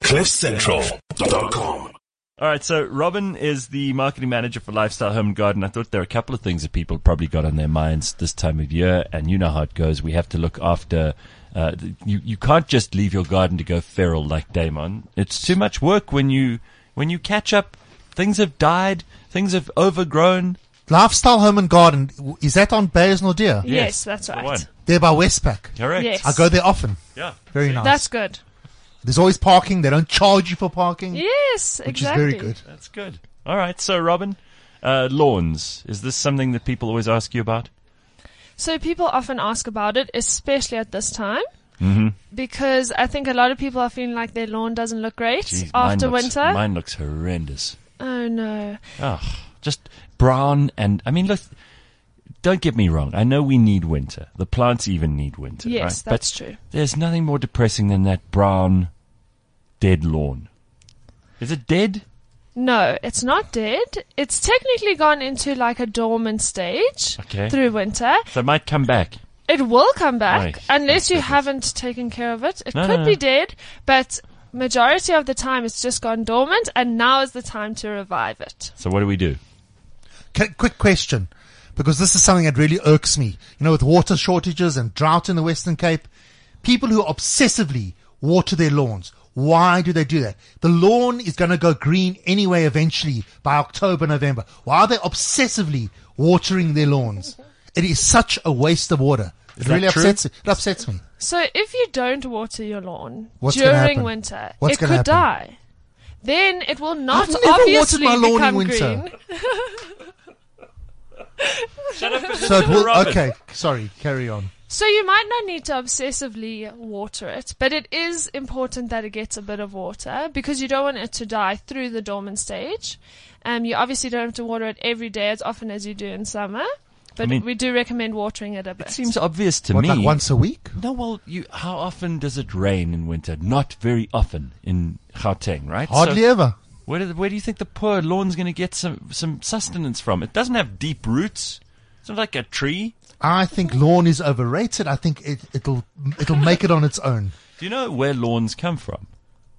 CliffCentral.com. All right, so Robin is the marketing manager for Lifestyle Home and Garden. I thought there are a couple of things that people probably got on their minds this time of year, and you know how it goes. We have to look after. You can't just leave your garden to go feral like Damon. It's too much work when you catch up. Things have died. Things have overgrown. Lifestyle Home and Garden, is that on Bayers Nordia? Yes, that's right. The one. There by Westpac. Correct. Yes. I go there often. Yeah. Very nice. That's good. There's always parking. They don't charge you for parking. Yes, Which exactly. is very good. That's good. All right, so Robin, lawns. Is this something that people always ask you about? So people often ask about it, especially at this time. Mm-hmm. Because I think a lot of people are feeling like their lawn doesn't look great Jeez, after winter. Mine looks horrendous. Oh no. Oh, just brown and, I mean, look, don't get me wrong. I know we need winter. The plants even need winter, Yes, right? that's But true. there's nothing more depressing than that brown, dead lawn. Is it dead? No, it's not dead. It's technically gone into like a dormant stage Okay. through winter. So it might come back. It will come back Right. unless you Goodness. haven't taken care of it. It No, could no, be no. dead, but majority of the time it's just gone dormant, and now is the time to revive it. So what do we do? Quick question, because this is something that really irks me. You know, with water shortages and drought in the Western Cape, people who obsessively water their lawns. Why do they do that? The lawn is going to go green anyway eventually by October, November. Why are they obsessively watering their lawns? It is such a waste of water. It that really true? upsets me. So if you don't water your lawn What's gonna during happen? winter, What's it gonna could happen? die. Then it will not I've never watered obviously my lawn in become winter. green. Shut up. So it will, okay, sorry, carry on. So you might not need to obsessively water it, but it is important that it gets a bit of water because you don't want it to die through the dormant stage. You obviously don't have to water it every day as often as you do in summer, but I mean, we do recommend watering it a bit. It seems obvious to What, me. like once a week? No, well, how often does it rain in winter? Not very often in Gauteng, right? Hardly So ever. where do you think the poor lawn's going to get some sustenance from? It doesn't have deep roots. It's not like a tree. I think lawn is overrated. I think it'll make it on its own. Do you know where lawns come from?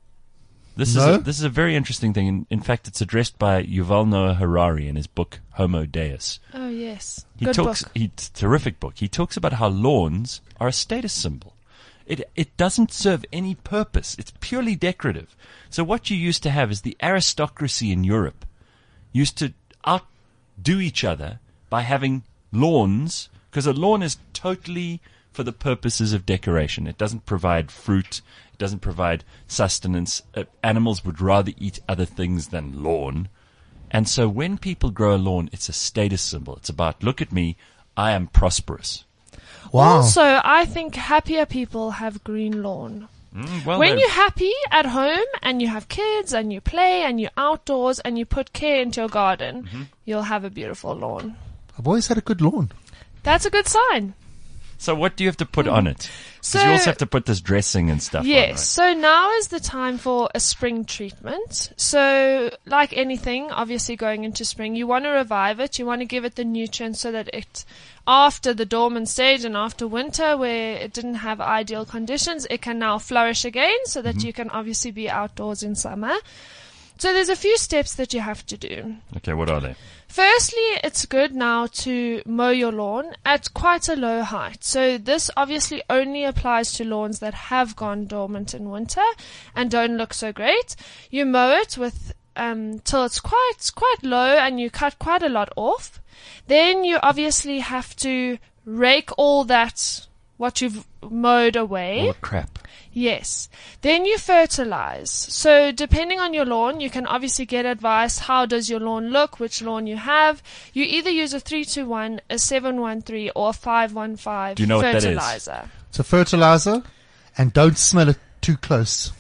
This No. is a very interesting thing. In fact, it's addressed by Yuval Noah Harari in his book Homo Deus. Oh yes, He good talks. book. It's a terrific book. He talks about how lawns are a status symbol. It doesn't serve any purpose. It's purely decorative. So what you used to have is the aristocracy in Europe used to outdo each other by having lawns, because a lawn is totally for the purposes of decoration. It doesn't provide fruit. It doesn't provide sustenance. Animals would rather eat other things than lawn. And so when people grow a lawn, it's a status symbol. It's about, look at me, I am prosperous. Wow. Also, I think happier people have green lawn. Well, When then, you're happy at home and you have kids and you play and you're outdoors and you put care into your garden, Mm-hmm. you'll have a beautiful lawn. I've always had a good lawn. That's a good sign. so what do you have to put on it? Because So- you also have to put this dressing and stuff Yes, on, right? so now is the time for a spring treatment. So, like anything, obviously going into spring, you want to revive it. You want to give it the nutrients so that it, after the dormant stage and after winter where it didn't have ideal conditions, it can now flourish again so that you can obviously be outdoors in summer. So there's a few steps that you have to do. Okay, what are they? Firstly, it's good now to mow your lawn at quite a low height. So this obviously only applies to lawns that have gone dormant in winter and don't look so great. You mow it with till it's quite low and you cut quite a lot off. Then you obviously have to rake all that what you've mowed away. All the crap. Yes. Then you fertilize. So depending on your lawn, you can obviously get advice. How does your lawn look? Which lawn you have? You either use a 3-2-1, a 7-1-3, or a 5-1-5 Do you know what that is? fertilizer. It's a fertilizer, and don't smell it too close.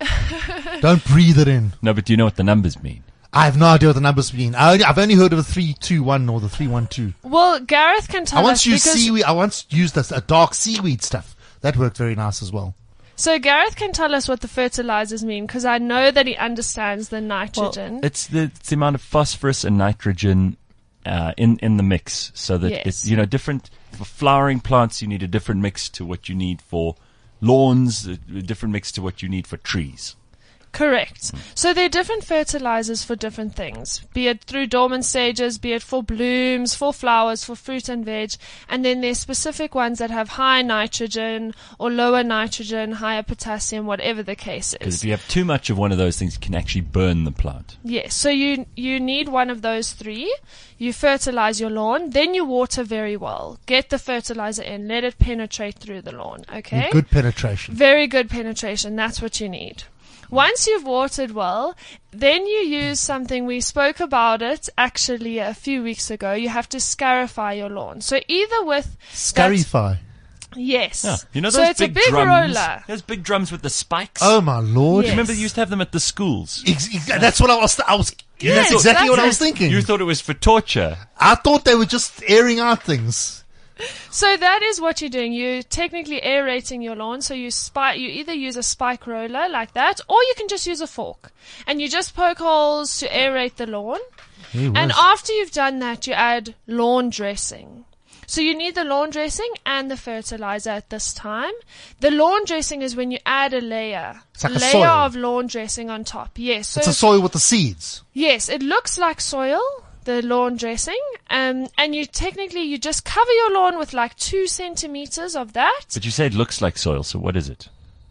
Don't breathe it in. No, but do you know what the numbers mean? I have no idea what the numbers mean. I've only heard of the 3-2-1 or the 3-1-2. Well, Gareth can tell I us once used because seaweed. I once used a dark seaweed stuff. That worked very nice as well. so Gareth can tell us what the fertilizers mean because I know that he understands the nitrogen. It's the amount of phosphorus and nitrogen in the mix, so that Yes. it's different for flowering plants. You need a different mix to what you need for lawns, a different mix to what you need for trees. Correct. So there are different fertilizers for different things, be it through dormant stages, be it for blooms, for flowers, for fruit and veg, and then there's specific ones that have high nitrogen or lower nitrogen, higher potassium, whatever the case Because is. if you have too much of one of those things, it can actually burn the plant. Yes, so you need one of those three. You fertilize your lawn, then you water very well. Get the fertilizer in, let it penetrate through the lawn, okay? Good penetration. Very good penetration, that's what you need. Once you've watered well, then you use something, we spoke about it actually a few weeks ago. You have to scarify your lawn. So either with... Scarify. Yes. Yeah. You know so those it's big a big drums? roller. Those big drums with the spikes? Oh my lord! Yes. Remember they used to have them at the schools? That's what I was. Yes, that's exactly what I was that's thinking. You thought it was for torture. I thought they were just airing out things. So that is what you're doing. You're technically aerating your lawn. So you either use a spike roller like that, or you can just use a fork. And you just poke holes to aerate the lawn. And after you've done that, you add lawn dressing. So you need the lawn dressing and the fertilizer at this time. The lawn dressing is when you add a layer. It's like a layer soil. of lawn dressing on top. Yes. So It's a soil with the seeds. yes, it looks like soil, the lawn dressing. And you just cover your lawn with like 2 centimeters of that But you say it looks like soil, so what is it?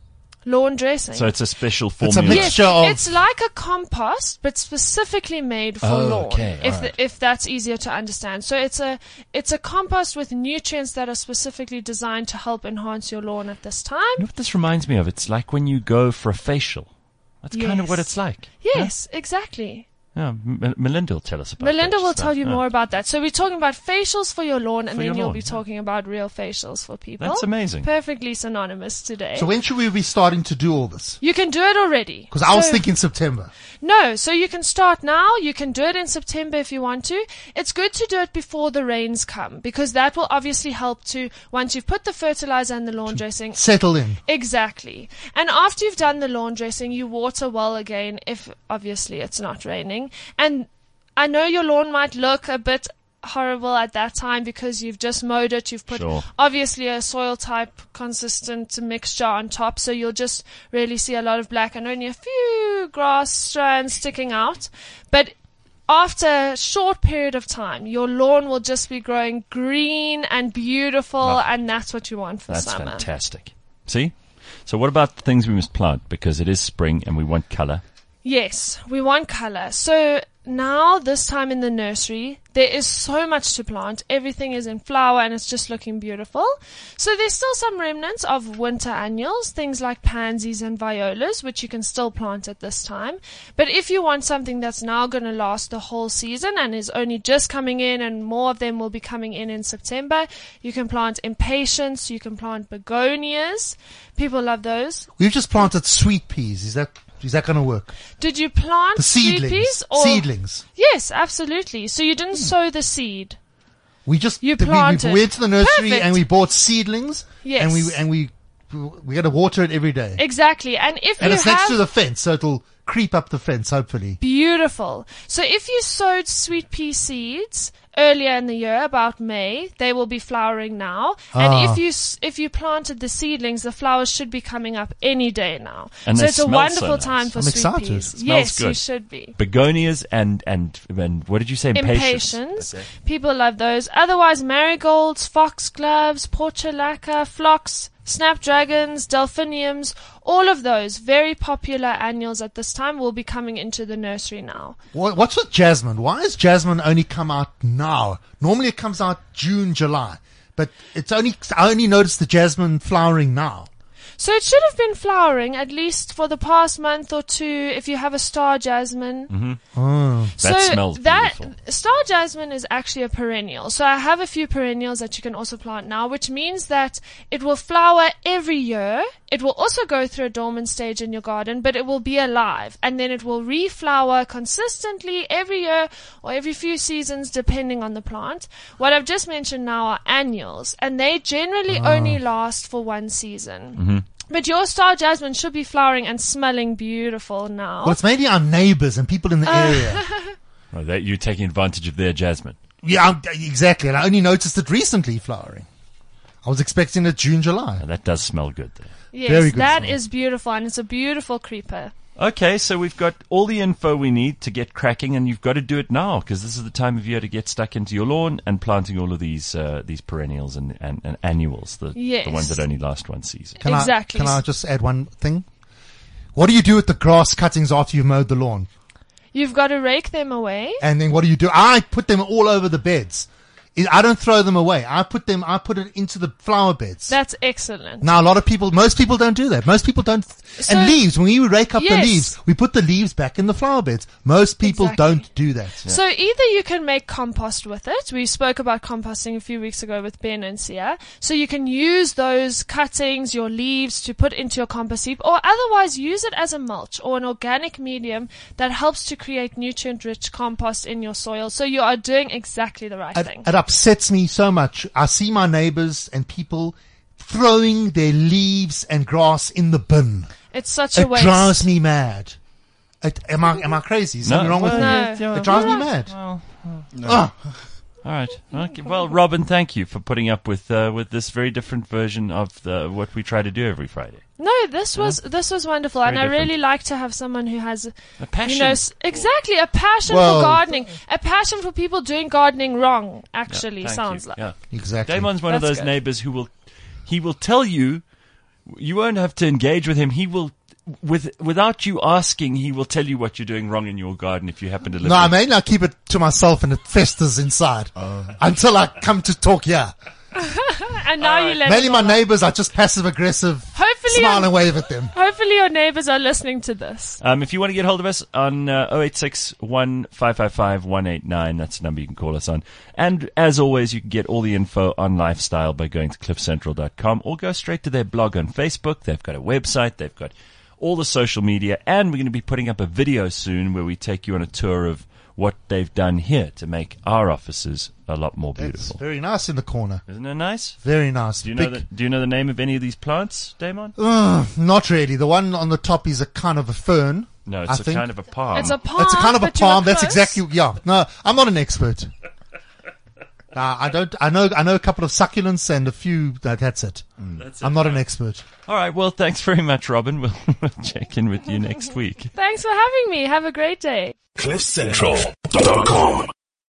lawn dressing. So it's a special It's a formula. mixture of. It's like a compost, but specifically made for lawn. okay, alright. If that's easier to understand. So it's a compost with nutrients that are specifically designed to help enhance your lawn at this time. You know what this reminds me of? It's like when you go for a facial. That's kind of Yes. what it's like. Yes, exactly. Yeah, Melinda will tell us about Melinda that will stuff. tell you Yeah. more about that. So we're talking about facials for your lawn, and For your then you'll lawn, be yeah. talking about real facials for people. That's amazing. Perfectly synonymous today. So when should we be starting to do all this? You can do it already. Because I was So- thinking September. No, so you can start now. You can do it in September if you want to. It's good to do it before the rains come, because that will obviously help to, once you've put the fertilizer and the lawn dressing. Settle in. Exactly. And after you've done the lawn dressing, you water well again if obviously it's not raining. And I know your lawn might look a bit horrible at that time because you've just mowed it. You've put Sure. obviously a soil type consistent mixture on top, so you'll just really see a lot of black and only a few grass strands sticking out. But after a short period of time, your lawn will just be growing green and beautiful, and that's what you want for That's summer. fantastic. See? So what about the things we must plant? Because it is spring and we want color. Yes, we want color. So now, this time in the nursery, there is so much to plant. Everything is in flower and it's just looking beautiful. So there's still some remnants of winter annuals, things like pansies and violas, which you can still plant at this time. But if you want something that's now going to last the whole season and is only just coming in, and more of them will be coming in September, you can plant impatiens, you can plant begonias. People love those. We've just planted sweet peas. Is that going to work? Did you plant The sweet seedlings. peas? Or Seedlings. Yes, absolutely. So you didn't sow the seed. We just You we planted. went to the nursery Perfect. and we bought seedlings. Yes. And we got to water it every day. Exactly. And if And you it's next have to the fence, so it'll creep up the fence, hopefully. beautiful. So if you sowed sweet pea seeds earlier in the year, about May, they will be flowering now. And Ah. if you planted the seedlings, the flowers should be coming up any day now. And so they it's a smell so wonderful nice. time for I'm sweet excited. peas. It smells Yes, you good. should be. Begonias and what did you say? Impatiens. Okay. People love those. Otherwise, marigolds, foxgloves, portulaca, phlox, snapdragons, delphiniums, all of those very popular annuals at this time will be coming into the nursery now. What's with jasmine? Why has jasmine only come out now? Normally it comes out June, July. But I only noticed the jasmine flowering now. So it should have been flowering at least for the past month or two if you have a star jasmine. Oh. That smells beautiful. Star jasmine is actually a perennial. So I have a few perennials that you can also plant now, which means that it will flower every year. It will also go through a dormant stage in your garden, but it will be alive, and then it will reflower consistently every year or every few seasons depending on the plant. What I've just mentioned now are annuals, and they generally only last for one season. But your star jasmine should be flowering and smelling beautiful now. Well, it's mainly our neighbors and people in the area. Oh, that you're taking advantage of their jasmine. Yeah, exactly. And I only noticed it recently flowering. I was expecting it June, July. Now, that does smell good there. Yes, Very good that smell. is beautiful, and it's a beautiful creeper. Okay, so we've got all the info we need to get cracking, and you've got to do it now because this is the time of year to get stuck into your lawn and planting all of these perennials and annuals, the ones that only last one season. Can Exactly. I just add one thing? What do you do with the grass cuttings after you've mowed the lawn? You've got to rake them away. And then what do you do? I put them all over the beds. I don't throw them away. I put it into the flower beds. That's excellent. Now, most people don't do that. Most people don't. So- and leaves, when we rake up the Yes. leaves, we put the leaves back in the flower beds. Most people Exactly. don't do that. So either you can make compost with it. We spoke about composting a few weeks ago with Ben and Sia. So you can use those cuttings, your leaves, to put into your compost heap, or otherwise use it as a mulch or an organic medium that helps to create nutrient-rich compost in your soil. So you are doing exactly the right thing. It upsets me so much. I see my neighbors and people throwing their leaves and grass in the bin. It's such a It waste. drives me mad. Am I crazy? Is something wrong with me? No. It drives me mad. Ah. All right. Okay. Well, Robin, thank you for putting up with this very different version of what we try to do every Friday. No, this was wonderful, and I different. really like to have someone who has A passion. exactly a passion Well- for gardening, a passion for people doing gardening wrong. Actually, Thank sounds you. like. Yeah. Exactly. Damon's one of That's those good. neighbors who will tell you. You won't have to engage with him. He will. Without you asking, he will tell you what you're doing wrong in your garden if you happen to live. No, I with- may not keep it to myself and it festers inside until I come to talk here. And now you let Mainly it my all out. neighbors are just passive aggressive. Hopefully Smile your- and wave at them. Hopefully your neighbors are listening to this. If you want to get hold of us on 086-1555-189, that's the number you can call us on. And as always, you can get all the info on Lifestyle by going to cliffcentral.com or go straight to their blog on Facebook. They've got a website. They've got all the social media. And we're going to be putting up a video soon where we take you on a tour of what they've done here to make our offices a lot more It's beautiful. very nice in the corner. Isn't it nice? Very nice. Do you know the name of any of these plants, Damon? Not really. The one on the top is a kind of a fern. No, I it's think. kind of a palm. It's a palm. It's a kind of a but you were palm. That's close. exactly, yeah. No, I'm not an expert. I don't, I know a couple of succulents and a few, that's it. That's it. I'm not an expert. All right. Well, thanks very much, Robin. We'll check in with you next week. Thanks for having me. Have a great day. CliffCentral.com